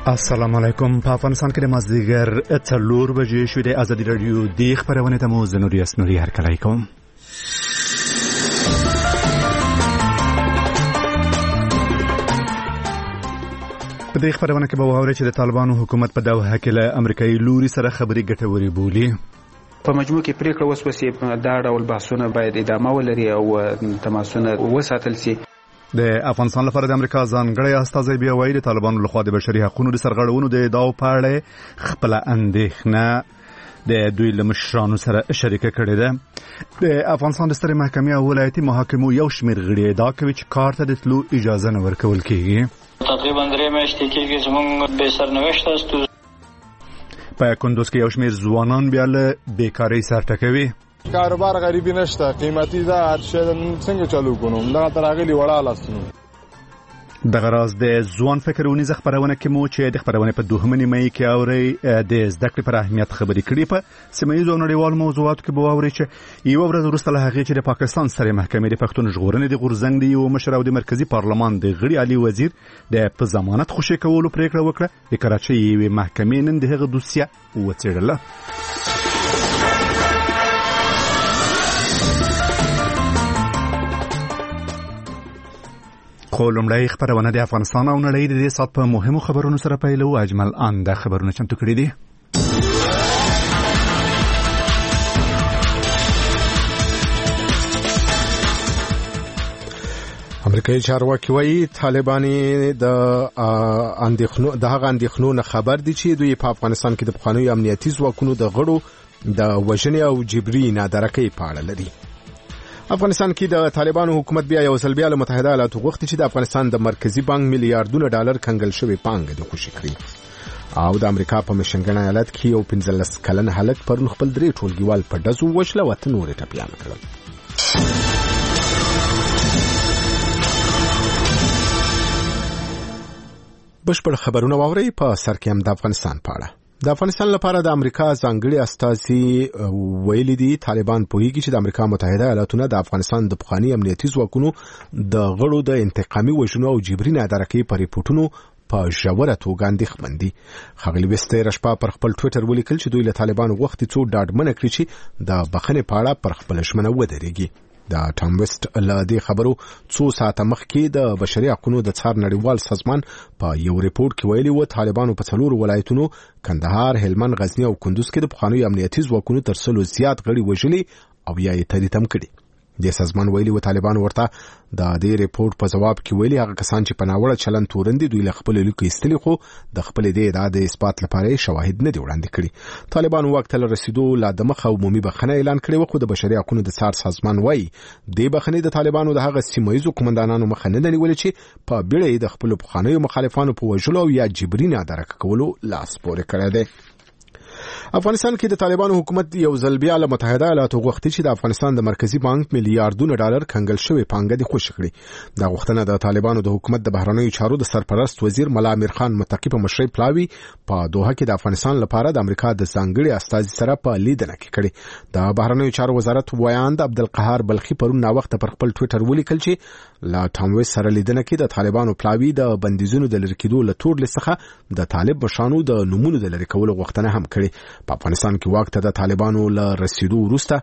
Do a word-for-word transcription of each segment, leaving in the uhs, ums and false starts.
السلام علیکم. په افغانستان کې د مازدیګر څلور بجې شوې د ازادي راډیو د خبرونه ته مو زه نوري اسنوري هرکلی کوم. په دې خبرونه کې به واورئ چې د طالبانو حکومت په دوحه کې له امریکایي لوري سره خبرې ګټورې بولي. په مجموع کې پریکړه وسوه چې دا ډول بحثونه باید ادامه ولري او تماسونه وساتل شي. د افغانستان لپاره د امریکا ځانګړی استازی بیا وایي د طالبانو لخوا د بشري حقوقو د سرغړونو د ادعاو په اړه خپل اندېښنه د دوی له مشرانو سره شریکه کړې ده. د افغانستان د سترې محکمې او ولایتي محاکمو یو شمېر غړي ادعا کوي چې کار ته د تلو اجازه نه ورکول کېږي. تقریبا درې میاشتې کېږي زموږ بې سرنوشته ستونزه. په کندوز کې یو شمېر ځوانان بیا له بیکارۍ سر ټکوي. کاروبار غریبی نشته، قیمتي ده، هر شی څنګه چالو کوم دغه تراغلی وړه لاستنو. دغه راز د ځوان فکر ونیزه خبرونه کې مو چې د خبرونه په دوهمه نیمه کې اوري د زده کړې پر اهمیت خبرې کړې. په سیمه ییزو نړیوالو موضوعاتو کې به واوري چې یو ورځ وروسته له هغې چې د پاکستان سترې محکمې د پښتون ژغورنې د غورځنګ د یو مشر او د مرکزي پارلمان د غړي علي وزیر د په ضمانت خوشي کولو پریکړه وکړه، د کراچۍ یوې محکمې نن د هغه دوسیه وڅېړله. خو لومړی خبرونه د افغانستان او نړۍ د دې سات په مهمو خبرونو سره پیلو. اجمل آن د خبرونه چمتو کړي دي. امریکایي چارواکي وایي طالباني د اندېښنو د هغه اندېښنو نه خبر دي چې دوی په افغانستان کې د پخوانیو امنیتي ځواکونو د غړو د وژنې او جبري نادرکۍ په اړه لري. افغانستان کې د طالبانو حکومت بیا یو ځل بیا له متحده ایالاتو غوښتي چې د افغانستان د مرکزي بانک میلیارډونه ډالر کنګل شوی پانګه د خوشي کړي. او د امریکا په میشنګن ایالت کې یو پنځلس کلن هلک پرون خپل درې ټولګیوال په ډزو وشله او اته نور ټپیان کړل. بشپړ خبرونه واورئ. په سر کې هم د افغانستان په اړه. د افغانستان لپاره د امریکا ځانګړي استازي ویلي دي طالبان پوهیږي چې د امریکا متحده ایالاتونه د افغانستان د پخواني امنیتي ځواکونو د غړو د انتقامي وژنو او جبري نادرکۍ په ریپورتونو په ژوره توګه اندېښمن دي. ښاغلي ویسټ تېره شپه پر خپل ټویټر ولیکل چې دوی له طالبانو غوښتي څو ډاډمنه کړي چې د بخښنې په اړه پر خپله ژمنه ودرېږي. د ټام ویسټ له دې خبرو څو ساعته مخکې د بشري حقوقو د څار نړیوال سازمان په یو ریپورت کې ویلي و طالبانو په څلورو ولایتونو کندهار، هلمند، غزنی او کندوز کې د پخوانیو امنیتي ځواکونو تر سلو زیات غړي وژلي او یا یې تریتم کړي. د سازمان ویلي و طالبانو ورته د دې ریپورت په جواب کې ویلي هغه کسان چې په ناوړه چلند تورن دي دوی له خپل لیکو ایستلي خو د خپل دې ادعا د اثبات لپاره شواهد نه دي وړاندې کړي. طالبانو وخت له رسیدو لا د مخ عمومي بخښنه اعلان کړې و خو د بشري حقوقو د څار سازمان وایي د بخښنې د طالبانو د هغه سیمه ییزو قومندانانو مخه نه نیولې چې په بیړه د خپل پخوانیو مخالفانو په وژلو او یا جبري نادرکه کولو لاس پورې کړی دی. افغانستان کې د طالبانو حکومت یو ځل بیا له متحده ایالاتو غوښتي چې د افغانستان د مرکزي بانک میلیارډونه ډالر کنګل شوی پانګه د خوشي کړي. دا غوښتنه د طالبانو د حکومت د بهرنیو چارو د سرپرست وزیر ملا امیر خان متقی په مشرۍ پلاوی په دوحه کې د افغانستان لپاره د امریکا د ځانګړي استازي سره په لیدنه کې کړي. د بهرنیو چارو وزارت وایاند عبدالقهار بلخي پرون نا وخت پر خپل ټویټر ولیکل چې لا ټاموي سره لیدنه کې د طالبانو پلاوی د بندیزونو د لری کېدو له تور لڅخه د طالب مشانو د نمونه د لری کولو غوښتنه هم کړې. په افغانستان کې وخت د طالبانو له رسیدو وروسته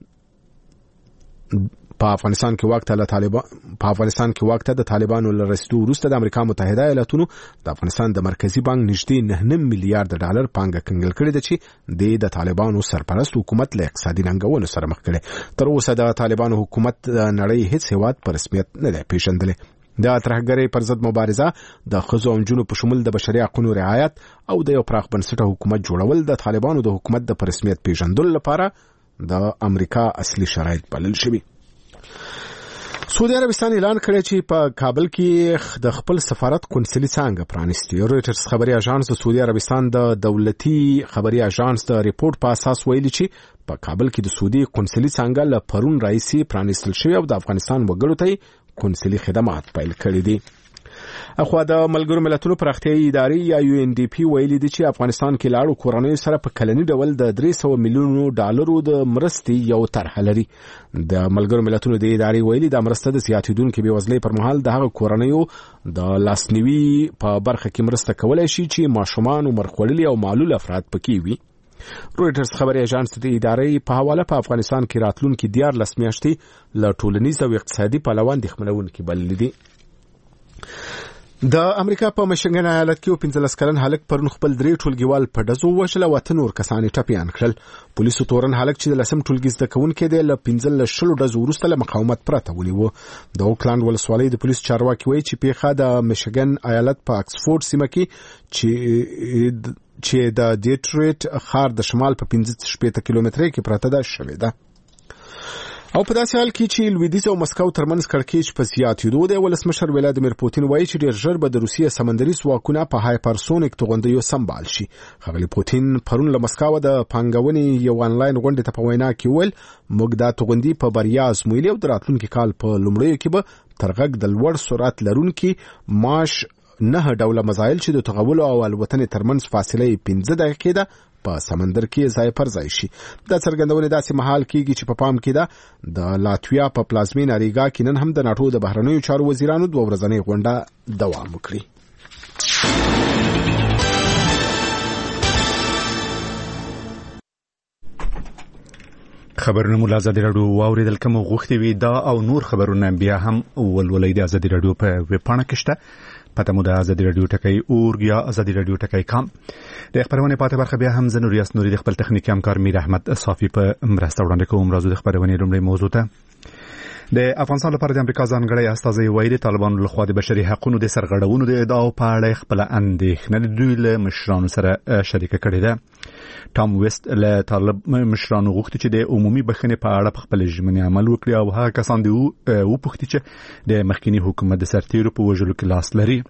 په افغانستان کې وخت له طالبان په افغانستان کې وخت د طالبانو له رسیدو وروسته د امریکا متحده ایالاتونو د افغانستان د مرکزی بانک نږدې نه میلیارډ ډالر پانګه کنګل کړې ده چې د طالبانو سرپرست حکومت له اقتصادي ننګونو سره مخ کړي. تر اوسه د طالبانو حکومت د نړۍ هیڅ هیواد په رسمیت نه دی پیژندلی. د ترهګرۍ پر ضد مبارزه د ښځو او نجونو په شمول د بشري حقوقو رعایت او د یو پراخ بنسټه حکومت جوړول د طالبانو د حکومت د رسمیت پیژندلو لپاره د امریکا اصلي شرایط بلل شوي. سعودي عربستان اعلان کړی چې په کابل کې د خپل سفارت قونسلي څانګه پرانیستي. رويټرز خبري اژانس د سعودي عربستان د دولتي خبري اژانس د ریپورت په اساس ویلي چې په کابل کې د سعودي قونسلي څانګه له پرون راځي پرانیستل شوی او د افغانستان وګړو ته قونسلي خدمات پیل کړي دي. اخو د ملګرو ملتونو پراختیایي ادارې یا یو ان ډي پی ویلي دي چې افغانستان کې لاړو کورنۍ سره په کلنی ډول د درې سوه میلیونو ډالرو د مرستې یو طرح لري. د ملګرو ملتونو د ادارې ویلي د مرسته د زیاتیدونکو بېوزلۍ پر مهال د هغه کورنیو د لاسنیوي په برخه کې مرسته کولای شي چې ماشومان، عمر خوړلي او معلول افراد پکې وي. رويټرز خبري اژانس د ادارې په حواله په افغانستان کې راتلونکي دیارلس میاشتې له ټولنیز او اقتصادي پلوه اندېښمنونکي بللي دي. د امریکا په میشیګن ایالت کې یو پنځلس کلن هلک پرون خپل درې ټولګیوال په ډزو وژل او اته نور کسان یې ټپیان کړل. پولیسو تورن هلک چې د لسم ټولګي زده کوونکی دی له پنځلس شلو ډزو وروسته له مقاومت پرته ونیو. د اوکلاند ولسوالۍ د پولیسو چارواکي وایي چې پیښه د میشیګن ایالت په اکسفورد سیمه کې چې چې د ډیټریټ ښار د شمال په پنځه شپېته کیلومتره کې پرته ده شوې ده. او په داسې حال کې چې لویدیځ او مسکو ترمنځ کړکېچ په زیاتېدو دی، ولسمشر ولادیمیر پوتین وایي چې ډېر ژر به د روسیې سمندري ځواکونه په هایپرسونیک توغندیو سمبال شي. ښاغلي پوتین پرون له مسکو د پانګونې یو آنلاین غونډې ته په وینا کې وویل موږ دا توغندي په بریا ازمویلې او د راتلونکي کال په لومړیو کې به تر غږ د لوړ سرعت لرونکي ماش نه ډوله مزایل چې د تغولو او الوتنې ترمنځ فاصله یې پنځه دقیقې ده په سمندر کې ځای پر ځای شي. دا څرګندونه داسې مهال کېږي چې په پام کې ده د لاتویا په پلازمینه ریګا کې نن هم د ناټو د بهرنیو چارو وزیرانو دوه ورځنۍ غونډه دوام وکړي. خبرونه مو له ازادي راډیو واوریدل، کوم غوښتي وي دا او نور خبرونه بیا هم ولولئ د ازادي راډیو په ویب پاڼه کې شته. پته مو د ازادي راډیو ټکی اورګ یا ازادي راډیو ټکی کام. د خبرونه پاتې برخه بیا هم زه نوریاس نوري د خپل تخنیکي همکار میر احمد صافي په مرسته وړاندې کوم. راځو د خبرونه لومړی موضوع ته. د افغانستان لپاره د امریکا ځانګړی استازی وایي د طالبانو لخوا د بشري حقوقو د سرغړونو د ادعاو په اړه خپل اندېښنه د دوی له مشرانو سره شریکه کړې ده. ټام ویست له طالب مشرانو غوښتي چې د عمومي بخښنې په اړه په خپل ژمنې عمل وکړي او هغه کسان دی وپوښتي چې د مخکنی حکومت د سرتیرو په وژلو کې لاس لري.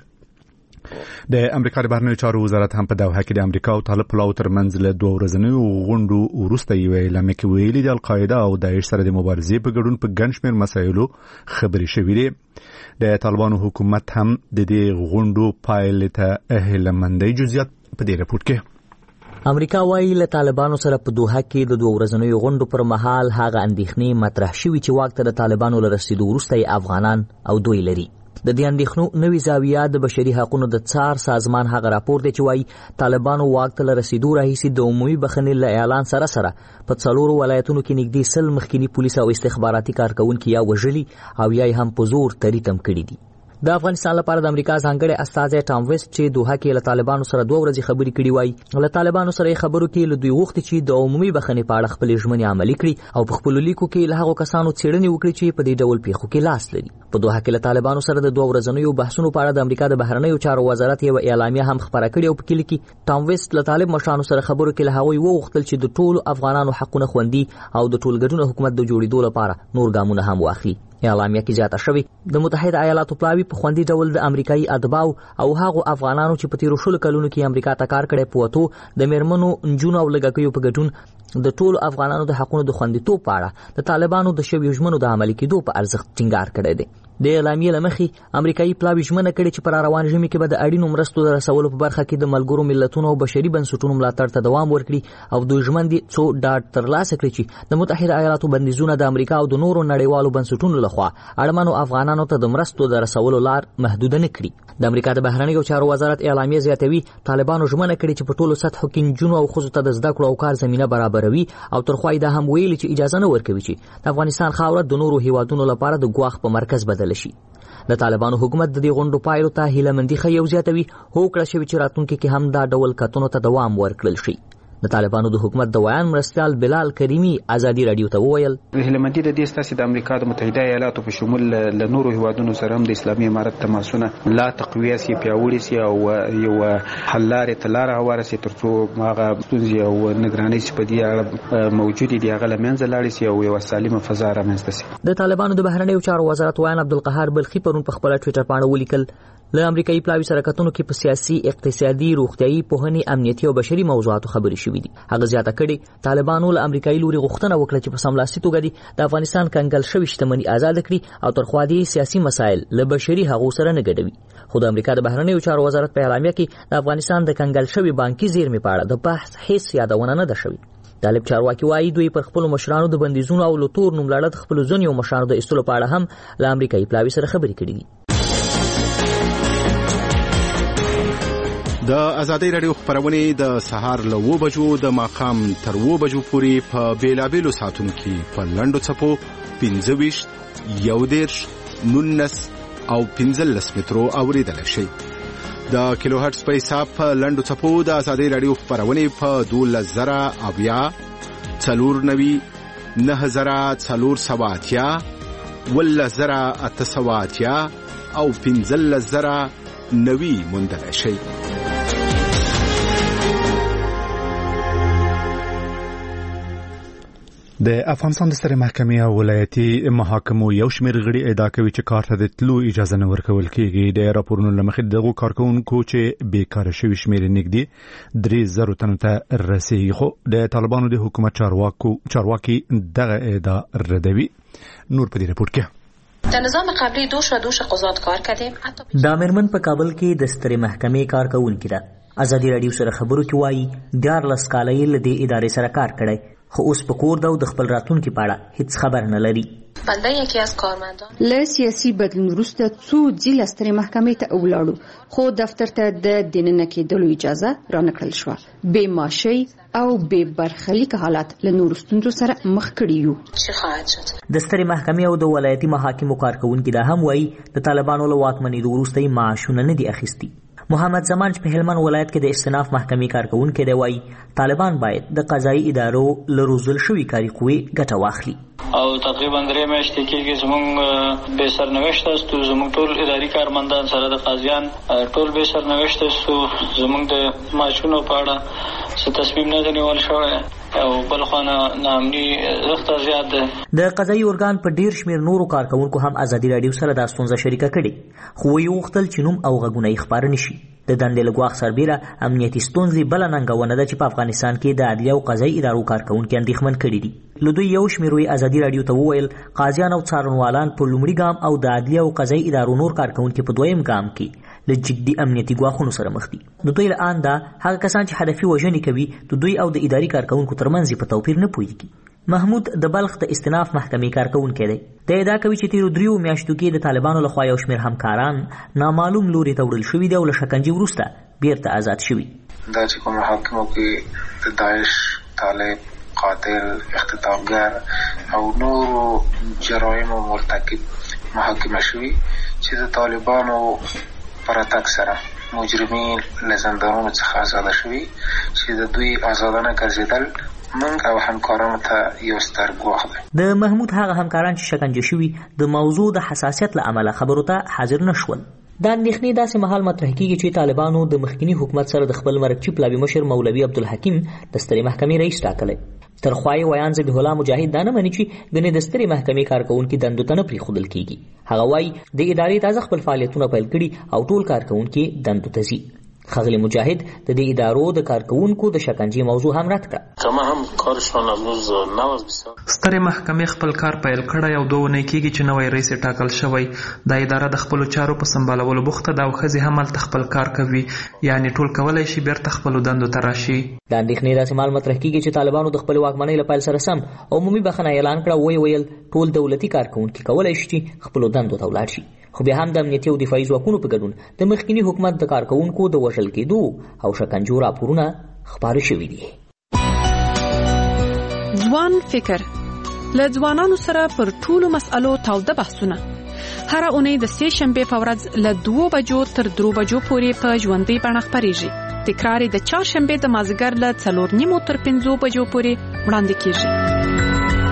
د امریکا د بهرنیو چارو وزارت هم په دوحه کې د امریکا او طالب پلاو ترمنځ له دوه ورځنیو غونډو وروسته یو اعلامیه کې ویلي د القاعده او داعش سره د مبارزې په ګډون په ګڼ شمېر مسایلو خبرې شوې دي. د طالبانو حکومت هم د دې غونډو پایلې ته هیلهمندۍ جزئیات په دې راپور کې. امریکا وايي له طالبانو سره په دوحه کې د دوه ورځنیو غونډو پر مهال هغه اندېښنې مطرح شوې چې واک ته د طالبانو له رسیدو وروسته افغانان او دوی لري. د دې اندېښنو نوې زاویه د بشري حقوقو د څار سازمان هغه راپور دی چې وايي طالبانو واک ته رسیدو راهیسې د عمومي بخښنې له اعلان سره سره په څلورو ولایتونو کې نږدې سل مخکني پولیس او استخباراتي کارکونکي یا وژلي او یا هم په زور تحریکم کړي دي. د افغانستان لپاره د امریکا ځانګړی استازی ټام ویست چې دوحه کې له طالبانو سره دوه ورځې خبرې کړې وای، له طالبانو سره خبرو کې له دوی غوښتي چې د عمومي بخښنې په اړه خپل ژمنې عملي کړي او په خپل لیکو کې له هغو کسانو څېړنې وکړي چې په دې ډول پیښو کې لاس لري. په دوحه کې له طالبانو سره د دوه ورځنیو بحثونو په اړه د امریکا د بهرنیو چارو وزارت یو اعلامیه هم خبره کړې او په کې لیکي ټام ویست له طالب مشرانو سره خبرو کې له هغوی وغوښتل چې د ټولو افغانانو حقونه خوندي او د ټولګډون حکومت د جوړېدو لپاره نور ګامونه هم واخلي. اعلامیه کې زیاته شوی د متحده ایالاتو پلاوی په خوندي ډول د امریکایي اتباعو او هغو افغانانو چې په تیرو شلو کلونو کې امریکا ته کار کړی په وتو د میرمنو، نجونو او لږکیو په ګډون د ټولو افغانانو د حقونو د خوندیتوب په اړه د طالبانو د شویو ژمنو د عملي کېدو په ارزښت ټینګار کړی دی. د اعلامیې له مخې امریکایي پلاوی ژمنه کړې چې په روان ژمي کې به د اړینو مرستو د رسولو په برخه کې د ملګرو ملتونو او بشري بنسټونو ملاتړ ته دوام ورکړي او دوی ژمن دي څو ډاډ ترلاسه کړي چې د متحده ایالاتو بندیزونه د امریکا او د نورو نړیوالو بنسټونو لخوا اړمنو افغانانو ته د مرستو د رسولو لار محدود نه کړي. د امریکا د بهرنیو چارو وزارت اعلامیه زیاتوي طالبانو ژمنه کړې چې په ټولو سطحو کې نجونو او ښځو ته د زده کړو او کار زمینه برابروي او ترخوا یې دا هم ویلي چې اجازه نه ورکوي چې د افغانستان خاوره د نورو هیوادونو لپاره د ګواښ په مرکز بدل شي. د طالبانو حکومت د دې غونډو پایلو ته هیلهمندي ښیي او زیاتوي هوکړه شوې چې راتلونکي کې هم دا ډول کتنو ته دوام ورکړل شي. د طالبانو د حکومت د ویان مرستیال بلال کریمی ازادي رادیو ته وویل هیلهمندي د دې ستاسو د امریکا د متحده ایالاتو په شمول له نورو هیوادونو سره هم د اسلامي امارت تماسونه لا تقویه سي پیاوړي سي او یو حل لارې ته لاره هواره سي ترڅو هغه ستونزې او نگرانۍ چې په دې اړه موجودې دي هغه له منځه لاړې سي او یو سالمه فضا رامنځته سي. د طالبانو د بهرنیو چارو وزارت ویان عبدالقهار بلخي پرون په خپل ټویټر باندې ولیکل له امریکایي پلاوي سره کتونکو کې په سیاسي، اقتصادي، روغتيایي، پوهنې، امنیتي او بشري موضوعاتو خبرې شوې دي. هغه زیاته کړي طالبانو له امریکایي لوري غوښتنه وکړه چې په سملاسي توګه دي د افغانستان کنګل شوی شتمني آزاد کړي او تر خوا دې سیاسي مسایل له بشري حقوقو سره نه ګډوي. خو د امریکا د بهرنیو چارو وزارت په اعلامیه کې د افغانستان د کنګل شوی بانکي زیرمې په اړه د بحث هیڅ یادونه نه ده شوې. طالب چارواکي وایي دوی پر خپل مشرانو د بندیزونو او لتور نوملړه خپل ځنیو مشرانو د استلو په اړه هم له امریکایي پلاوي سره خبرې کړې دي. د ازادۍ رادیو خبرونه د سهار له و بجو د ماقام تر و بجو پورې په بیلابېلو ساعتونو کې په لنډو څپو پنځه ویشت، یو دېرش، نولس او پنځلس مترو اوریدل شي. د کیلو هرتز په حساب په لنډو څپو د ازادۍ رادیو خبرونه په دولس زره اویا، څلور نوي، نه زره څلور سوه اتیا، ولس زره اته سوه اتیا او پنځلس زره نوي موندل شي. د افغانستان د سترې محکمې او ولایتي محاکمو یو شمېر غړي ادعا کوي چې کار ته د تلو اجازه نه ورکول کېږي. د راپورونو له مخې دغو کارکوونکو چې بیکاره شوي شمېر نږدې درې زرو تنو ته رسېږي، خو د طالبانو د حکومت چارواکي دغه ادعا ردوي. نور په دې رپورټ کې در نظام قبلی دوش و دوش قضات کار کردیم. دا مېرمن په کابل کې د سترې محکمې کارکوونکې ده. ازادي راډیو سره خبرو کې وایي دیارلس کاله یې له دې ادارې سره کار کړی، خو اوس په کور ده او د خپل راتلونکي په اړه هیڅ خبر نه لري. بنده یکی از کارمندان له سیاسي بدلون وروسته څو ځله سترې محکمې ته ولاړو، خو دفتر ته د دننه کېدلو اجازه رانکړل شوه. بې معاشۍ او بې برخلیک حالات له نورو ستونزو سره مخ کړي یو. چه خواهد شد؟ د سترې محکمې او د ولایتي محاکمو کارکوونکي دا هم وایي د طالبانو له واکمنېدو وروسته یې معاشونه نه دي اخیستي. محمد زمان چې په هلمند ولایت کې د استناف محکمې کارکوونکی دی وایي طالبان باید د قضایي ادارو له روزل شوي کاري قوې ګټه واخلي. او تقریبا درې میاشتې کېږي زموږ بې سرنوشته استو، زموږ ټول اداري کارمندان سره د قاضیان ټول بې سرنوشته استو. زموږ د معاشونو په اړه څه تصمیم نه دی نیول شوی او بل خوا ناامني سخته زیات ده. د قضایي ارګان په ډیر شمېر نورو کارکوونکو هم ازادي راډیو سره دا ستونزه شریکه کړې، خو ویې غوښتل چې نوم او غږونه یې خپاره نه شي. د دندې له ګواښ سربیره امنیتي ستونزې بله ننګونه ده چې په افغانستان کې د عدلیه او قضایي ادارو کارکوونکي اندېښمن کړي دي. له دوی یو شمېر یې ازادي راډیو ته وویل قاضیان او څارنوالان په لومړي ګام او د عدلیه او قضایي ادارو نور کارکوونکي په دویم ګام کې له جدي امنیتي ګواښونو سره مخ دي. د دوی له آن دا هغه کسان چې هدفي وژنې کوي د دوی او د اداري کارکوونکو ترمنځ په توپیر نه پوهېږي. محمود د بلخ د استناف محکمې کارکوونکی دی. د ادعا کوي چې تیرو دریو میاشتو کې د طالبانو لخوا یو شمېر همکاران نامعلوم لوري ته وړل شوي دي او له شکنجې وروسته بیرته آزاد شوي. دا چې کوم محاکمو کې د داعش، طالب، قاتل، اختطافګر او نورو جرایمو مرتکب محاکمه شوي چې د طالبانو پر اتک سره مجرمین له زندانونو څخه آزاده شوي چې د دوی آزادانه ګرځېدل موږ او همکارانو ته یو ستر ګواښ دی. د محمود هغه همکاران چې شکنجه شوي د موضوع د حساسیت له امله خبرو ته حاضر نه شول. دا اندېښنې داسې مهال مطرح کېږي چې طالبانو د مخکینی حکومت سره د خپل مرکچي پلاوي مشر مولوي عبدالحکیم د سترې محکمې رئیس ټاکلی. تر خوا یې ویان ذبیح الله مجاهد دا نه مني چې ګنې د سترې محکمې کارکوونکي دندو ته نه پرېښودل کېږي. هغه وایي د ادارې تازه خپل فعالیتونه پیل کړي او ټول کارکوونکي دندو ته ځي. خغلی مجاهد د دې ادارو د کارکوونکو د شکنجې موضوع هم رد کړه. کما هم کارشون امروز نواز بسیار سترې محکمې خپل کار پیل کړی او دوه اونۍ کېږي چې نوی رئیس ټاکل شوی. دا اداره د خپلو چارو په سمبالولو بوخته ده او ښځې هم هلته خپل کار کوي، یعنې ټول کولی شي بیرته خپلو دندو ته راشي. دا اندېښنې داسې مهال مطرح کېږي چې طالبانو د خپلې واکمنۍ له پیل سره سم عمومي بخښنه اعلان کړه. ویې ویل ټول دولتي کارکوونکي کولی شي چې خپلو دندو ته ولاړ شي، خو بیا هم د امنیتي او دفاعي ځواکونو په ګډون د مخکینی حکومت د کارکوونکو د وژل کېدو او شکنجو راپورونه خپاره شوي دي. ځوان فکر له ځوانانو سره پر ټولو مسألو تاوده بحثونه هر اونۍ د سې شنبې په ورځ له دوو بجو تر درو بجو پورې په ژوندۍ بڼه خپرېږي. تکرار د چهارشنبې د مازدیګر له څلور نیمو تر پنځو بجو پورې وړاندې کېږي.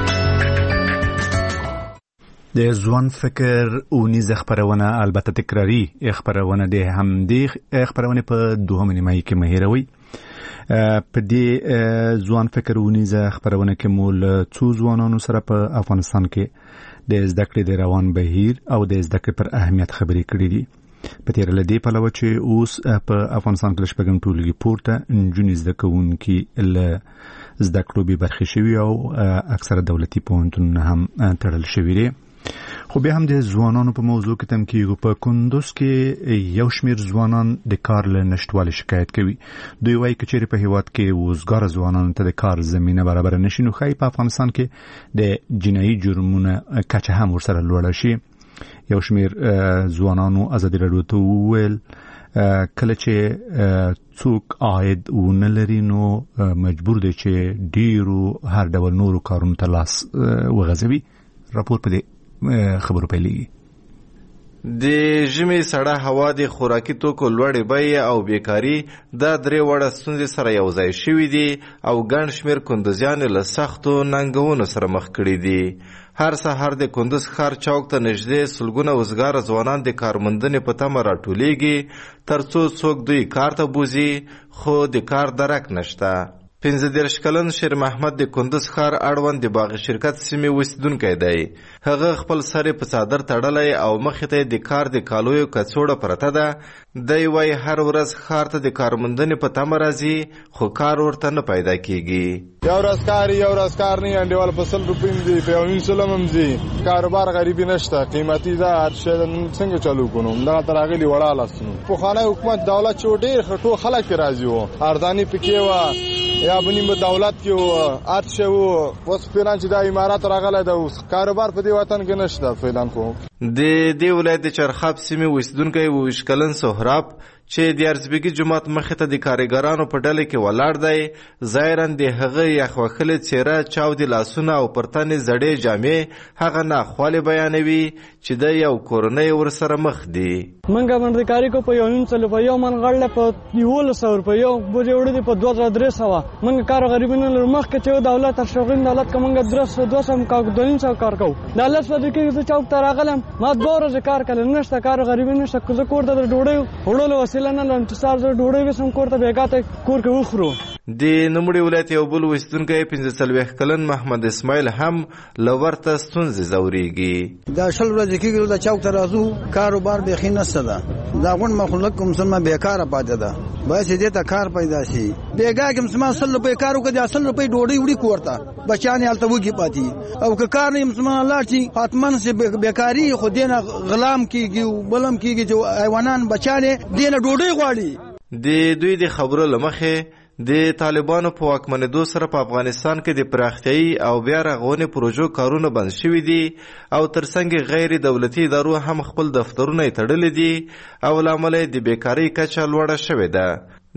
د ځوان فکر اونیزه خبرونه البته تکراری خبرونه د همدې خبرونه په دوهمه نیمه کې مهیروي. په دې ځوان فکر اونیزه خبرونه کې مول څو ځوانانو سره په افغانستان کې د زده کړې د روان بهیر او د زده کړې پر اهمیت خبرې کړې دي. په تیر لدی په لور چې اوس په افغانستان کې شپږم ټولګي پورته نجونې زده کوونکي له زده کړو به برخه شوي او اکثره دولتي پوهنتونونه هم تړل شوي دي. خو بیا هم د ځوانانو په موضوع کې تم کېږي. په کندوز کې یو شمېر ځوانان د کار له نشټوالي شکایت کوي. دوی وایي که چېرې په هېواد کې وزګاره ځوانانو ته د کار زمینه برابره نشي نو ښایي په افغانستان کې د جنایي جرمونو کچه هم ورسره لوړه شي. یو شمېر ځوانانو ازادي راډیو ته وویل کله چې څوک عاید ونه لري نو مجبور دی چې ډیرو هر ډول نورو کارونو ته لاس وغځوي. راپور په دې خبرو پیلېږي. د ژمي سړه هوا د خوراکي توکو لوړې بیې او بیکاري دا درې وړه ستونزې سره یو ځای شوي دي او ګڼ شمېر کندوزیان له سختو ننګونو سره مخ کړي دي. هر سهار د کندوز ښار چوک ته نږدې سلګونه وزګاره ځوانان د کارموندنې په تمه راټولیږي تر څو څوک دوی کار ته بوځي خو د کار درک نشته. پنځه دېرش کلن شیر محمد د کندوز ښار اړوند د باغ شرکت سیمې اوسیدونکی دی. هغه خپل سر یې په څادر تړلی او مخې ته یې د کار د کالیو کڅوړه پرته ده. دی وایي هر ورځ ښار ته د کارموندنې په تمه راځي خو کار ورته نه پیدا کېږي. یو ورځ کار یو ورځ کار نه انډیوال په سل روپۍ هم ځي په یو نیم سل هم ځي. کاروبار غریبي نشته قیمتي ده هر شی څنګه چالو کړو همدغه ته راغلي وړه لاسونه. پخوانی حکومت دولت چې ډېر ټول خلک پرې راضي وو ارزاني پکې وه یا بنیم دولت کې وو هر شی وو. اوس فعلا چې دا امارات راغلی ده اوس کاروبار په دې وطن کې نشته فعلا. خو د دې ولایت د چرخاب سیمې اوسیدونکی اوویشت کلن سهراب چې د ارزبګي جومات مخې ته د کارګرانو په ډله کې ولاړ دی ظاهرا د هغه یخ وهلې څېره چاودې لاسونه او پر تن یې زړې جامې هغه ناخوالې بیانوي چې د یو کورنۍ ورسره مخ دي. منګه باندې کاری کو په یو نیم سل په یو من غړله په یولس سو روپۍ یو بوجه وړي په دوه زره درې سوه منګه کار غریبانو لر مخ کې چې دولت تر شغل دولت کوم منګه درس دوه سم کا دوه نیم سو کار کو دولت په دې کې چې چوک تر راغلم ما دوه ورځې کار کړل نشته کار غریبانو نشته کوزه کوړه د ډوډۍ وړلو وسیله نه لرم چې سار زه ډوډۍ وسم کور ته بیګاته کور کې وخورو. د نوموړي ولایت یو بل اوسیدونکی پنځه څلوېښت کلن محمد اسماعیل هم له ورته ستونزې ځورېږي. دا شل ورځې کېږي د چوک ته راځو کاروبار بیخي نشته ده. دا غونډ مخلوق مسلمان بیکاره پاتې ده باید دې ته کار پیدا شي. بیګا کې مسلمان سل روپۍ کار وکړي اصل روپۍ ډوډۍ وړي کورته بچیان یې هلته وږي پاتې او که کار نه مسلمان لاړ شي حتما چې بیکاري خو دې نه غلام کېږي بلم کېږي چې حیوانان بچیان یې دې نه ډوډۍ غواړي. د دوی د خبرو له مخې د طالبانو په واکمنېدو سره په افغانستان کې د پراختیايي او بیا رغونې پروژو کارونه بند شوي دي او ترڅنګ غیر دولتي ادارو هم خپل دفترونه یې تړلي دي او له امله د بیکارۍ کچه لوړه شوې ده.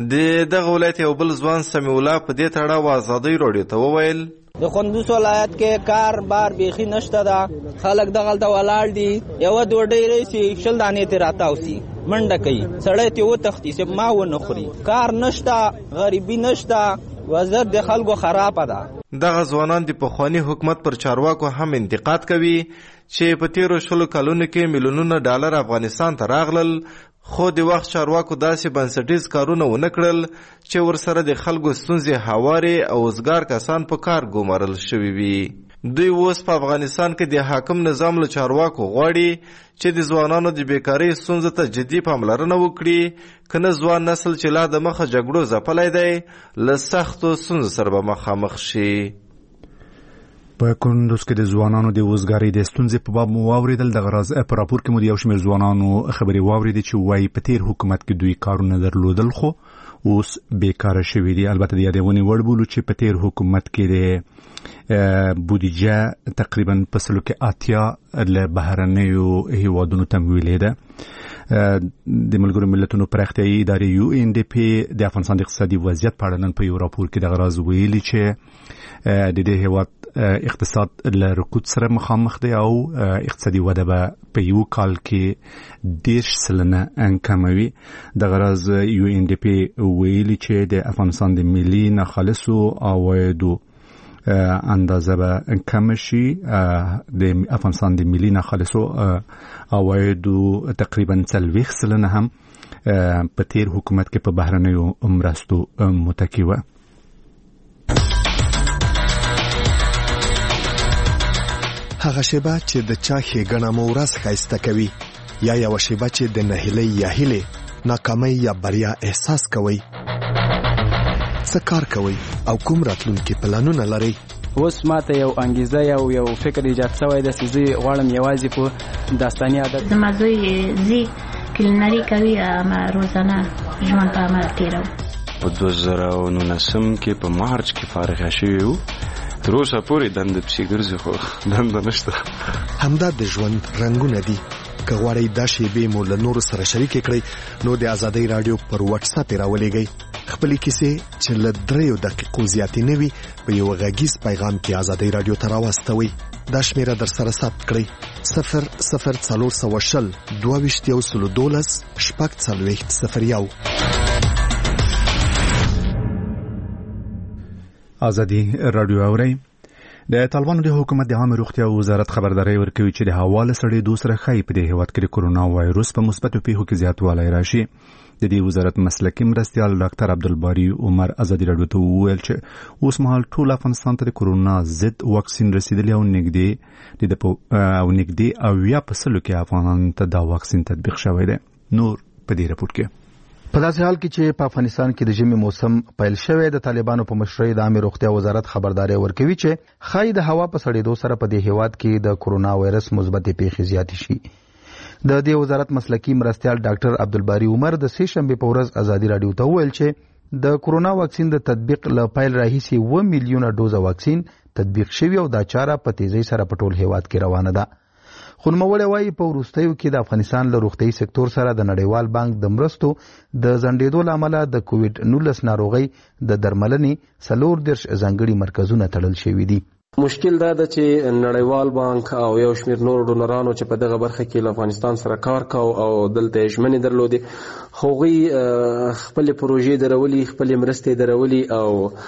د دغه ولایت یو بل ځوان سمیع الله په دې تړاو ازادۍ راډیو ته وویل د کندوز ولایت کې کار بار بیخي نشته ده. خلک دغلته ولاړ دي یوه ډوډۍ راسي شل دانې ترې راتاوسي منډه کوي سړی ترې وتښتي چې ما ونه خوري. کار نشته غریبي نشته وضعیت د خلکو خرابه ده. دغه ځوانان د پخواني حکومت پر چارواکو هم انتقاد کوي چې په تیرو شلو کلونو کې میلیونونه ډالر افغانستان ته راغلل خو د وخت چارواکو داسې بنسټیز کارونه ونه کړل چې ورسره د خلکو ستونزې هوارې او وزګار کسان په کار ګومارل شوي وي. دوی اوس په افغانستان کې د حاکم نظام له چارواکو غواړي چې د ځوانانو د بیکارۍ ستونزو ته جدي پاملرنه وکړي که نه ځوان نسل چې لا د مخه جګړو ځپلی دی له سختو ستونزو سره به مخامخ شي. په کندوز کې د ځوانانو د وزګارۍ د ستونزې په باب مو واورېدل. دغه راز په راپور کې مو د یو شمېر ځوانانو خبرې واورېدې چې وایي په تیر حکومت کې دوی کارونه درلودل خو اوس بیکاره شوي دي. البته د یادونې وړ بولو چې په تیر حکومت کې د بودیجه تقریبا په سلو کې اتیا له بهرنیو هیوادونو تمویلېده. د ملګرو ملتونو پراختیايي ادارې یو ان ډي پی د افغانستان د اقتصادي وضعیت په اړه نن په یو راپور کې دغه راز ویلي چې د دې هیواد اقتصاد له رکود سره مخامخ دی او اقتصادي وده به په یو کال کې دېرش سلنه کموي. دغه راز یو ان ډي پی ویلي چې د افغانستان د ملي ناخالصو عوایدو اندازه به کم شي. د افغانستان د ملي ناخالصو عوایدو تقریبا څلوېښت سلنه هم په تیر حکومت کې په بهرنیو مرستو متکي وه. هغه شیبه چې د چا ښېګڼه مو ورځ ښایسته کوي یا یو شیبه چې د نهیلۍ یا هیلې ناکامۍ یا بریا احساس کوئ؟ څه کار کوئ او کوم راتلونکي پلانونه لرئ؟ اوس ماته یو انګیزه یو یو فکر ایجاد شوی دی چې زه غواړم یوازې په داستاني عادت زما زوی زی کلینري کوي ما روزانه ژوند په عمل تېروم. په دوه زره او نولسم کې په مارچ کې فارغ شوي وو. تر اوسه پورې دنده پسې ګرځي خو دنده نشته. همدا د ژوند رنګونه دي. که غواړئ دا شیبې مو له نورو سره شریکې کړئ نو د ازادۍ راډیو پر واتس اپ یې راولېږئ. خپلې کیسې چې له دریو دقیقو زیاتې نه وي په یو غږیز پیغام کې ازادۍ راډیو ته راواستوئ. دا شمیره در سره ثبت کړئ: صفر صفر څلور سوه شل دوه ویشت یو سلو دولس شپږ څلوېښت صفر یو. ازادي راډیو اورئ. د طالبانو د حکومت د عامه روغتیا وزارت خبرداري ورکوي چې د هوا له سړېدو سره ښایي په دې هېواد کې د کورونا وایروس په مثبتو پیښو کې زیاتوالی راشي. د دې وزارت مسلکي مرستیال ډاکټر عبدالباري عمر ازادي راډیو ته وویل چې اوس مهال ټول افغانستان ته د کورونا ضد واکسین رسیدلی او نږدې او نږدې اویا په سلو کې افغانانو ته دا واکسین تطبیق شوی دی. نور په دې رپورټ کې. په داسې حال کې چې په افغانستان کې د ژمي موسم پیل شوی، د طالبانو په مشرۍ د عامه روغتیا وزارت خبرداري ورکوي چې ښایي د هوا په سړېدو سره په دې هیواد کې د کورونا وایرس مثبتې پیښې زیاتې شي. د دې وزارت مسلکي مرستیال ډاکټر عبدالباري عمر د سې شنبې په ورځ ازادي راډیو ته وویل چې د کورونا واکسین د تطبیق له پیل راهیسې اوه میلیونه ډوزه واکسین تطبیق شوی او دا چاره په تیزۍ سره په ټول هیواد کې روانه ده. خو نوموړی وایي په وروستیو کې د افغانستان له روغتیايي سکتور سره د نړیوال بانک د مرستو د ځنډېدو له امله د کووډ نولس ناروغۍ د درملنې څلور دېرش ځانګړي مرکزونه تړل شوي دي. مشکل دا ده چې نړیوال بانک او یو شمېر نور ډونرانو چې په دغه برخه کې له افغانستان سره کار کاو او دلته یې ژمنې درلودې، هغوی خپلې پروژې درولي، خپلې مرستې درولي او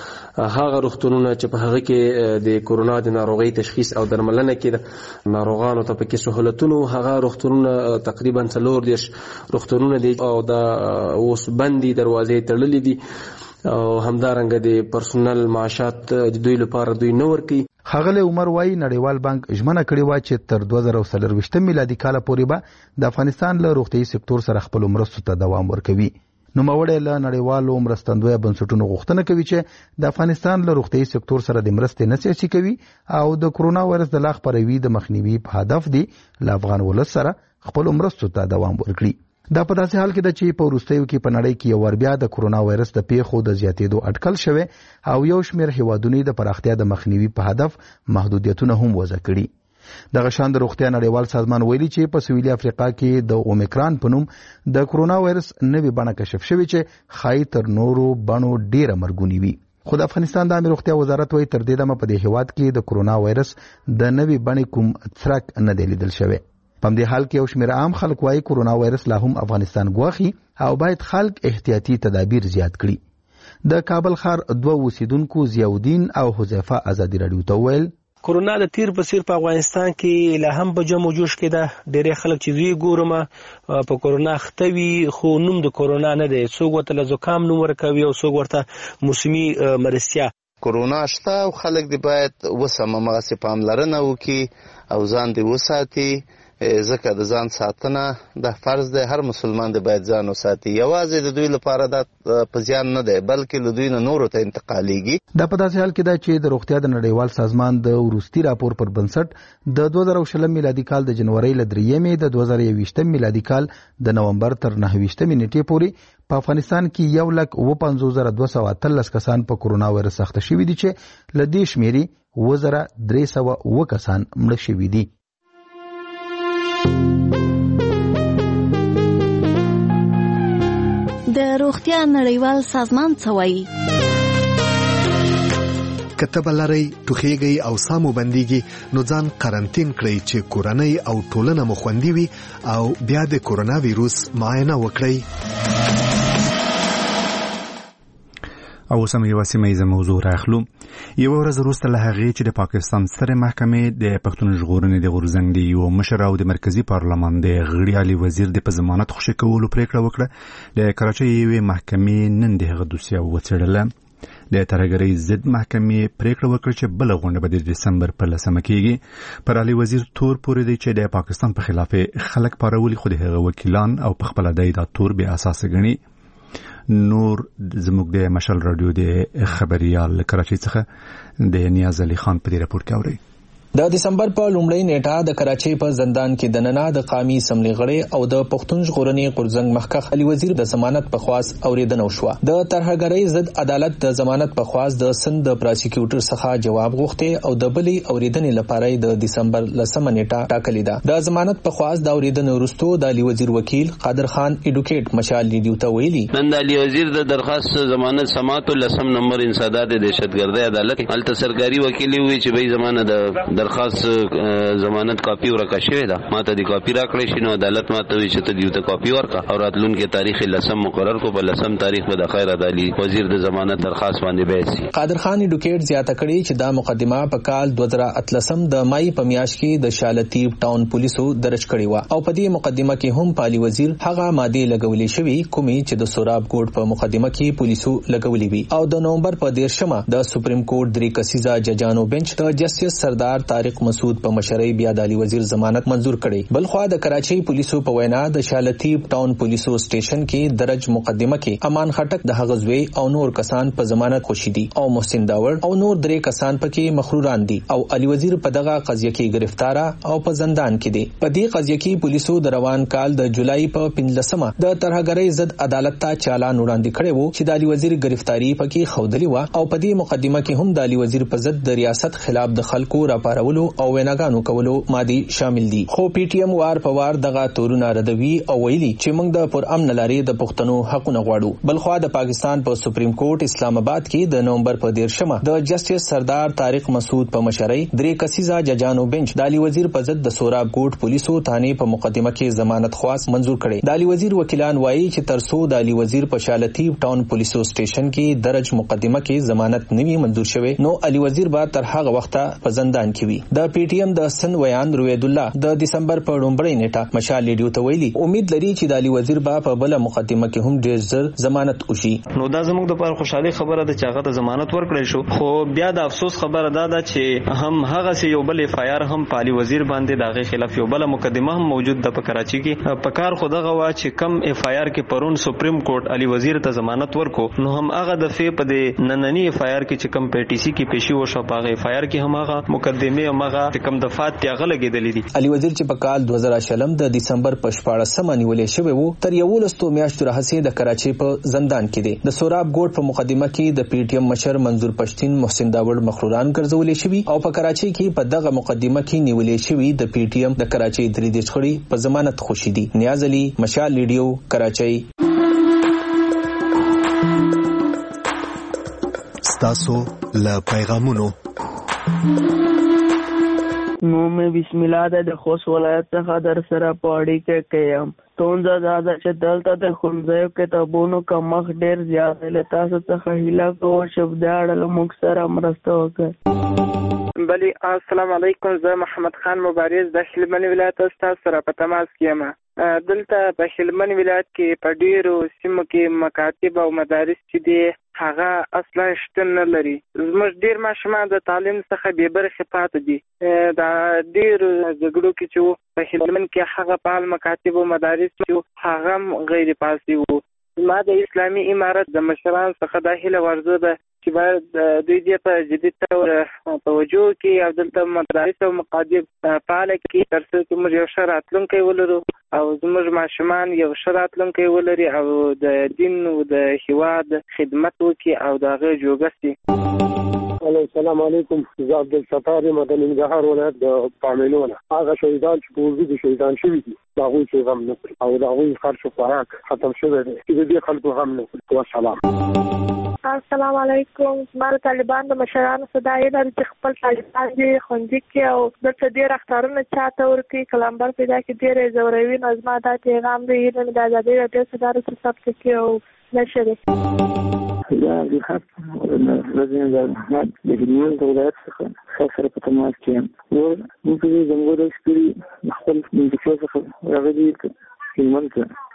هغه روغتونونه چې په هغه کې د کورونا د ناروغۍ تشخیص او درملنه کې ناروغانو ته پکې سهولتونو، هغه روغتونونه تقریبا څلور دېرش روغتونونه دي او دا اوس بندي دروازې تړلې دي او همدارنګه د پرسونل معاشات د دوی لپاره دوی نه ورکوي. ښاغلی عمر وایي نړیوال بانک ژمنه کړې وه چې تر دوه زره څلرویشتم میلادي کاله پورې به د افغانستان له روغتیايي سکتور سره خپلو مرستو ته دوام ورکوي. نوموړی له نړیوالو مرستندویه بنسټونو غوښتنه کوي چې د افغانستان له روغتیايي سکتور سره د مرستې نه سیاسي کوي او د کورونا وایرس د لا خپروي د مخنیوي په هدف دی له افغان ولس سره خپلو مرستو ته دوام ورکړي. دا په داسې حال کې ده چې په وروستیو کې په نړۍ کې یو ور بیا د کورونا وایرس د پیښو د زیاتېدو اټکل شوی او یو شمېر هیوادونو د پراختیا د مخنیوي په هدف محدودیتونه هم وضع کړي. دغه شان د روغتیا نړیوال سازمان ویلي چې په سویلي افریقا کې د اومیکران په نوم د کورونا وایرس نوې بڼه کشف شوې چې ښایي تر نورو بڼو ډېره مرګونې وي. خو د افغانستان د عامه روغتیا وزارت وایي تر دې دمه په دې هیواد کې د کورونا وایرس د نوې بڼې کوم څرک نه دی لیدل شوی. په همدې حال کې یو شمېر عام خلک وایي کورونا وایرس لا هم افغانستان ګواښي او باید خلک احتیاطي تدابیر زیات کړي. د کابل ښار دوه اوسیدونکو ضیاءالدین او حذیفه ازادي راډیو ته وویل کورونا د تیر په څیر په افغانستان کې لا هم په جمع جوش کې ده. ډېری خلک چې زه ګورم په کورونا اخته وي خو نوم د کورونا نه دی، څوک ورته له زکام نوم ورکوي او څوک ورته موسمي مرستیا. کورونا شته او خلک دې باید وسمه مغسې پاملرنه وکړي او ځان دې وساتي، ځکه د ځان ساتنه د فرض دی. هر مسلمان دی باید ځان وساتي. یوازې د دوی لپاره دا په زیان نه دی بلکې له دوی نه نورو ته انتقالیږي. دا په داسې حال کې ده چې د روغتیا د نړیوال سازمان د وروستي راپور پر بنسټ د دوه زره شلم میلادي کال د جنورۍ له دریمې د دوه زره یوویشتم میلادي کال د نومبر تر نهه ویشتمې نیټې پورې په افغانستان کې یو لک اوه پنځوس زره دوه سوه اتلس کسان په کورونا وایرس اخته شوي دي چې له دې شمېرې اوه زره درې سوه اوه کسان مړه شوي دي. د روغتیا نړیوال سازمان څه وایي؟ که تبه لرئ، ټوخیږئ او ساه مو بندیږي نو ځان قرنطین کړئ چې کورنۍ او ټولنه مو خوندي وي او بیا د کورونا ویروس معاینه وکړئ. او سم یو سیمه موضوع راخلو. یو ورځ وروسته له هغې چې د پاکستان سترې محکمې د پښتون ژغورنې د غورځنګ د یو مشر او د مرکزي پارلمان د غړي علي وزیر د په ضمانت خوشي کولو پریکړه وکړه، د کراچۍ یوې محکمې نن د هغه دوسیه وڅېړله. د ترهګرۍ ضد محکمې پریکړه وکړه چې بل غونډه به د دسمبر په لسمه کېږي. پر علي وزیر تور پورې دی چې د پاکستان په خلاف خلک پارولي، خو د هغه وکیلان او په خپل دای دا تور به اساس غني. نور زموږ د مشال رادیو د خبريال کراچۍ څخه د نیاز علي خان په دې راپور کې اوري. د دسمبر په لومړۍ نیټه د کراچۍ په زندان کې د نننه د قامي اسمبلی غړي او د پښتون ژغورنې غورځنګ مخکښ علي وزیر د ضمانت په خواست اوریدنه وشوه. د ترهګرۍ ضد عدالت د ضمانت په خواست د سند د پراسیکیوټر څخه جواب غوښته او د بلې اوریدنې لپاره د دسمبر لسمه نیټه ټاکلې ده. د ضمانت په خواست د اوریدنې وروسته د علي وزیر وکیل قادر خان ایډوکیټ مشال ریډیو ته ویلي، نن د علي وزیر د درخواست ضمانت سماعت لسم نمبر انسداد دهشتګردۍ عدالت هلته سرکاري وکیل وی چې به زمانه د درخواست ضمانت کاپی ورکا شوی دا ماته دی کاپی راکړی شنو عدالت ماته وی چې ته دیو ته کاپی ورکا او راتلون کې تاریخ لسم مقرر کو په لسم تاریخ به د خیر عدالي وزیر د ضمانت درخواست باندې بحث. قادر خان ایډوکیټ زیاته کړي چې دا مقدمه په کال دوه زره اتلسم د مای په میاشت کې د شالتیب ټاون پولیسو درج کړي و او په دې مقدمه کې هم پالي وزیر هغه ماده لګولې شوی کومي چې د سوراب ګوډ په مقدمه کې پولیسو لګولې وی او د نومبر په دیرشمه د سپریم کورټ درې کسیزه ججانو بنچ د جسټس سردار طارق مسعود په مشرۍ بیا د علي وزیر ضمانت منزور کړي. بلخوا د کراچۍ پولیسو په وینا د شالتیب ټاون پولیسو سټیشن کې درج مقدمه کې امان خټک د هغه زوی او نور کسان په ضمانت خوشي دي او محسن داور او نور درې کسان پکې مخروران دي او علي وزیر په دغه قضیه کې گرفتار او په زندان کې دي. په دې قضیه کې پولیسو د روان کال د جولای په پنځلسمه د ترهګرۍ ضد عدالت ته چالان وړاندې کړي وو چې د علي وزیر گرفتاری پکې خودلی و او په دې مقدمه کې هم د علي وزیر په ضد د ریاست خلاف د خلکو راپارولو او ویناګانو کولو مادي شامل دي. خو پی ټی ایم وار په وار دغه تورونه ردوي او ویلي چې موږ د پر امن لارې د پښتنو حقونه غواړو. بلخوا د پاکستان په سپریم کورټ اسلام آباد کې د نومبر په دیرشمه د جسټس سردار طارق مسعود په مشرۍ درې کسیزه ججانو بنچ د علي وزیر په ضد د سوراب ګوټ پولیسو تانه په مقدمه کې ضمانت خواست منزور کړي. د علي وزیر وکیلان وایي چې ترڅو د علي وزیر په شالتیب ټاون پولیسو سټیشن کې درج مقدمه کې ضمانت نوي منزور شوی نو علي وزیر به تر هغه وخته په زندان کې وي. د پی ټی ایم د سن ویان روید الله د دسمبر په لومړۍ نیټه مشال ریډیو ته ویلي امید لري چې د علي وزیر با په بل مقدمه کې هم ډیر زر ضمانت وشي. نو دا زموږ د لپاره خوشحالي خبره ده چې هغه د ضمانت ورکړل شو، خو بیا د افسوس خبره ده دا چې هم هغه سي یو بل اف آی آر هم په علي وزیر باندې دغه خلاف یو بل مقدمه هم موجود ده په کراچي کې. په کار خو دغه وا چې کم اف آی آر کې پرون سپریم کورټ علي وزیر ته ضمانت ورکو نو هم هغه د فی په د نننی اف آی آر کې چې کم پی ټی سی کې پیشي وشو په اف آی آر کې هم هغه مقدمه هغه کم دفعات ته غلګېدلې دي. علي وزیر چې په کال دوه زره شلم د دسمبر په شپاړسمه نیولې شوی وو تر یولستو میاشتو راهیسې د کراچۍ په زندان کې دی. د سوراب ګوټ په مقدمه کې د پی ټی ایم مشر منظور پښتين محسن داور مخروران ګرځولې شوی او په کراچۍ کې په دغه مقدمه کې نیولې شوی د پی ټی ایم د کراچۍ درې د چخړي په ضمانت خوشي دي. نیاز علي مشال ریډیو کراچۍ. ستاسو له پیغامونو نو مې بسم الله د خوست ولایت څخه در سره پاړی کې کېم. تونځه دا چې دلته د ښوونځیو کتابونو کمښت ډېر زیات دی. له تاسو څخه هیله کوم چې په دې موږ سره مرسته وکړئ. بلی السلام علیکم، زه محمد خان مبارز د هلمند ولایت ستاسو سره په تماس کې یم. دلته په هلمند ولایت کې په ډیرو سیمو کې مکاتب او مدارس چې دي هغه اصلا شتون نه لري. زموږ ډیر ماشومان د تعلیم څخه بې برخې پاتې دي. دا ډیر جګړو کې چې په هلمند کې هغه فعال مکاتب او مدارس چې هغه غیر فعال وو. ما د اسلامي امارت د مشران څخه د هیله ورزه ده چې باید دوی دې په جدي تور توجه کوي او دلته مدارس او مکاتب فعال کړي ترڅو چې موږ یو ښه راتلونکی ولرو او زموږ ماشومان یو ښه راتلونکی ولري او د دین او د هیواد خدمت وکړي او د هغه جوګه سي. السلام علیکم، زه عبدالستار یم د ننګرهار ولایت د پاملونه. هغه شهیدان چې په وجود شهیدان شوي دي د هغوی چې غم نه کړي او د هغوی خرچ و خوراک ختم شوی دی چې د دې خلکو غم نه کړي. والسلام. السلام علیکم. زما د طالبان د مشرانو صدا یې لري چې خپل طالبان دې خوندي کړي او دلته ډېر اختارونه چاته ورکړي کلمبر پیدا کړي ډېر زوروي. نو زما دا پیغام دی چې د ازادۍ راډیو صدا رسو ثبت کړي او نشر کړي. یا د حق رضین د احمد د هلمند د ولایت څخه سره په تماس کې یم. موږ د زموږ د سپري خپل منځکیو څخه راغلي هلمند ته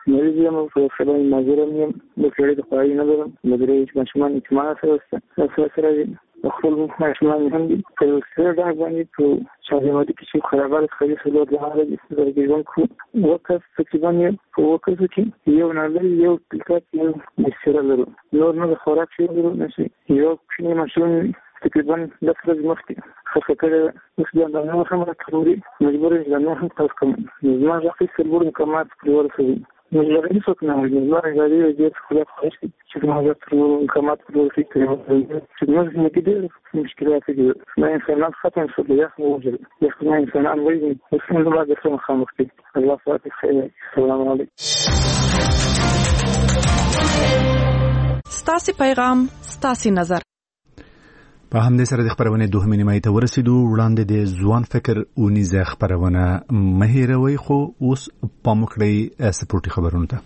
مریض یم او په خبرې ناظرم یم د کړي د خواري نه لرم د درې ماشومان اعتماد سره سره سره خپل ماشومان هم دي په سره دا باندې په شاګردي کې چې خرابه خالي سلوک لاره دي د ژوند کو وکړ تقریبا په وکړ چې یو نه لري یو تلکات یو د سره لرو نور نه خوراک شي ورو نشي یو شنو ماشوم تقریبا د فرض مخکې خاصه کړه اوس دا نه هم راټولې مجبور یم نه هم تاسو کوم ما ځکه سرور کومات پرور کوي نو یې څوک نه وایي نو راځي چې خلاص شي چې ما ځکه کومات پرور کوي چې موږ نه کېږي مشکلات دي ما انسان ختم شو د یخ موجود یخ ما انسان وایي چې څنګه ما د څه مخامخ دي الله فاتح خیر السلام علیکم ستاسي پیغام ستاسي نظر په همدې سره د خبرونه دوه نیمه ته ورسېدو وړاندې د ځوان فکر اونیزه خبرونه مهیروي خو اوس پامکړی سپورتي خبرونه ته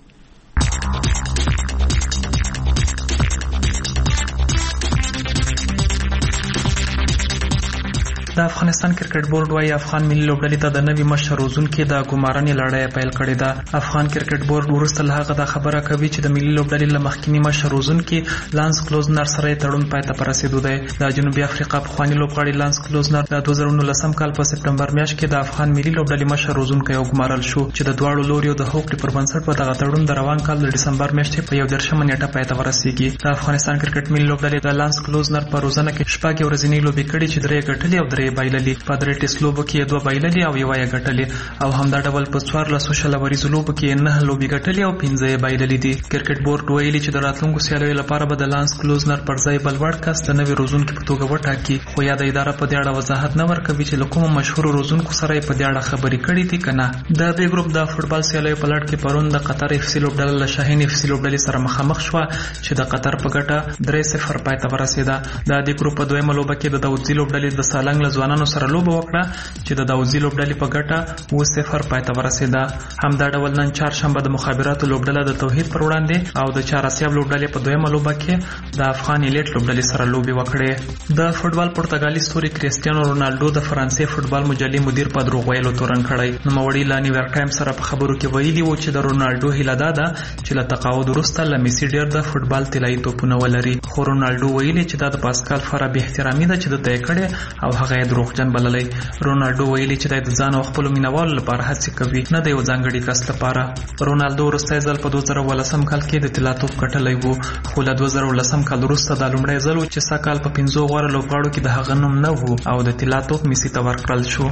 د افغانستان کرکټ بورډ وايي افغان ملي لوبډلې ته د نوي مشر روزونکو د ګمارنې لړۍ پیل کړې ده. افغان کرکټ بورډ ورسته له هغه د خبره کوي چې د ملي لوبډلې له مخکینی مشر روزونکو لانس کلوزنر سره تړون پای ته رسیدو دی. د جنوبي افریقا پخوانی لوبغاړي لانس کلوزنر د دوه زره نولسم کال په سپټمبر میاشت کې د افغان ملي لوبډلې مشر روزونکو یو ګمارل شو چې د دواړو لوریو د هوکړې پر بنسټ په دغه تړون د روان کال د ډسمبر میاشتې په یو درشمه نیټه پای ته ورسیږي. د افغانستان کرکټ ملي لوبډلې د لانس کلوزنر په روزنه کې شپږ ورځې لوبې کړې چې درې ګټلې او درې بایللې. په درې ټیسټ لوبو کې دوه بایللې او یو یې ګټلې او همدا ډول په څوارلسو شلوریزو لوبو کې نه لوبې ګټلې او پنځه یې بایللې دي. کرکټ بورډ ویلي چې د راتلونکو سیالیو لپاره به د لانس کلوزنر پر ځای بل وړ کس د نوي روزونکو په توګه وټاکي، خو یا د اداره په دې اړه وضاحت نه ورکوي چې له کومو مشهورو روزونکو سره په دې اړه خبرې کړې دي کنه. د بی ګروپ د فوټبال سیالیو په لړ کې پرون د قطر اف سی لوبډله له شاهین اف سی لوبډلې سره مخامخ شوه چې د قطر په ګټه درې صفر پای ته ورسېده. د دې ګروپ په دویمه لوبه کې د داودزي لوبډلې د سالنګ له ځوانانو سره لوبه وکړه چې د داودزي لوبډلې په ګټه اوه صفر پای ته ورسېده. همدا ډول نن چهارشنبه د مخابراتو لوبډله د توحید پر وړاندې او د چهارسیاب لوبډلې په دویمه لوبه کې د افغان ایلیټ لوبډلې سره لوبې وکړې. د فوټبال پرتګالي ستوري کریسټیانو رونالډو د فرانسې فوټبال مجلې مدیر په دروغ ویلو تورن کړی. نوموړي له نیویارک ټایمز سره په خبرو کې ویلي وو چې د رونالډو هیله دا ده چې له تقاعد وروسته له میسي ډېر د فوټبال طلایي توپونه ولري، خو رونالډو ویلي چې دا د پاسکال فاره بې احترامي ده چې د ته کړې او هغه یې دروغجن بللی. رونالډو ویلي چې د ځان او خپل مینوالو لپاره هڅه کوي، نه د یو ځانګړي کس لپاره. رونالډو وروستی ځل په دوه زره ولسم کال کې د طلا توپ ګټلی وو، خو له دوه زره ولسم کال وروسته دا لومړی ځل و چې سږ کال په پنځو غوره لوبغاړو کې د هغه نوم نه و او د طلا توپ میسي ته ورکړل شو.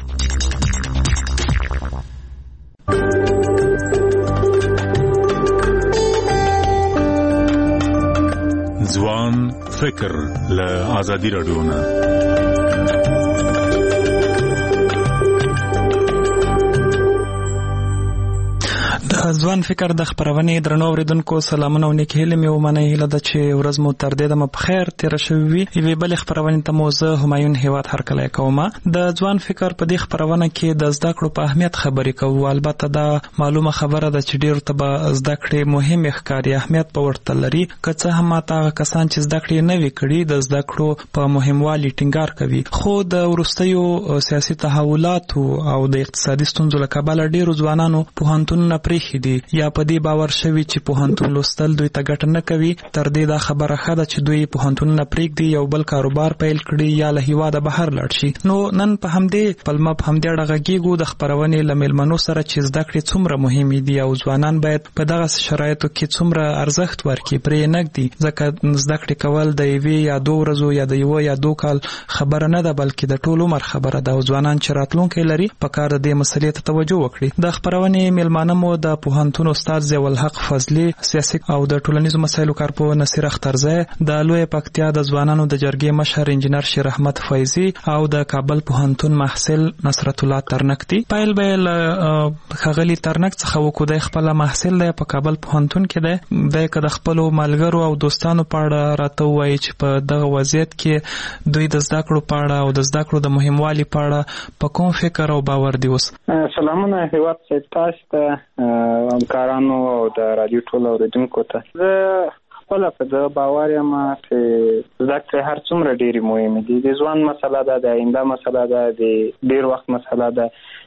ځوان فکر له آزادي راډیو نه ځوان فکر د خبرونې درنو اوریدونکو سلامونه او نیک هیله مې ومنئ. هیله ده چې ورځ مو تر دې دمه په خیر تېره شوې وي. یوې بلې خبرونې ته مو زه همایون هیواد هرکلی کوم. د ځوان فکر په دې خبرونه کې د زده کړو په اهمیت خبرې کوو. البته دا معلومه خبره ده چې ډېرو ته به زده کړې مهمې ښکاري، اهمیت به ورته لري، که څه هم ماته هغه کسان چې زده کړې نه وي کړي د زده کړو په مهموالي ټینګار کوي. خو د وروستیو سیاسي تحولاتو او د اقتصادي ستونزو له کبله ډېرو ځوانانو پوهنتونونه پرېښي دي یا په دې باور شوي چې پوهنتون لوستل دوی ته ګټه نه کوي. تر دې دا خبره ښه ده چې دوی پوهنتونونه پرېږدي، یو بل کاروبار پیل کړي یا له هیواده بهر لاړ شي. نو نن په همدې پلمه په همدې اړه غږیږو د خپرونې له میلمنو سره چې زده کړې څومره مهمې دي او ځوانان باید په دغه شرایطو کې څومره ارزښت ورکړي، پرې یې نږدي، ځکه زده کړې کول د یوې یا دوه ورځو یا د یوه یا دوه کال خبره نه ده، بلکې د ټول عمر خبره ده او ځوانان چې راتلونکی لري په کار د دې مسلې ته توجه وکړي. د خپرونې میلمانه مو د پوهنتون استاد ضیاءالحق فضلي، سیاسي او د ټولنیزو مسایلو کارپوه نصیر اخترزی، د لویه پکتیا د ځوانانو د جرګې مشر انجینر شیر احمد فیضي او د کابل پوهنتون محصل نصرت الله ترنک دي. پیل به له ښاغلي ترنک څخه وکړو. دی خپله محصل دی په کابل پوهنتون کې دی. دی که د خپلو ملګرو او دوستانو په اړه راته ووایي چې په دغه وضعیت کې دوی د زده کړو په اړه او د زده کړو د مهموالي په اړه په کوم فکر او باور دي اوس؟ سلامونه هیواد صاحب، تاسو ته همکارانو او د راډیو ټول اوریدونکو ته. زه خپله په دغه باور یم چې زده کړې هر څومره ډېرې مهمې دي. د ځوان مسله ده، د آینده مسله ده، د ډېر وخت مسله ده.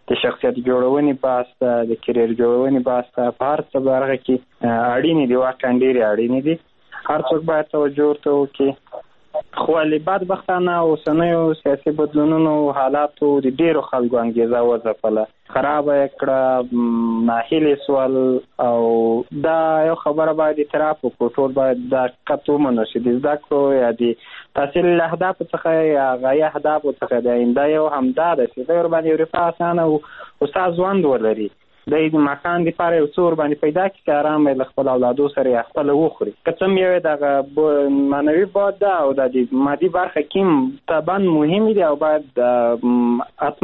د شخصیت جوړونې بحث ته، د کیریر جوړونې بحث ته، په هر څه برخه کې اړینې دي، واقعا ډېرې اړینې دي. هر څوک باید توجه ورته وکړي. خو ولې بدبختانه اوسنیو سیاسي بدلونونو حالاتو د ډېرو خلکو انګیزه وځپله، خرابه یې کړه، ناهیلې سول. او دا یو خبره باید اعتراف وکړو، ټول باید دا حقیقت ومنو چې د زده کړو یا د تحصیل له اهدافو څخه یا غایه اهدافو څخه د آینده یو همدا ده چې دی ورباندې یو رفاه اسانه او استاد ژوند ولري. د مکان دپاره یو څه ورباندې پیدا کړي چې ارام له خپل اولادو سره یې خپله وخوري. که څه هم یو دغه معنوي بعد ده او د مادي برخه کې هم طبعا مهم دي او باید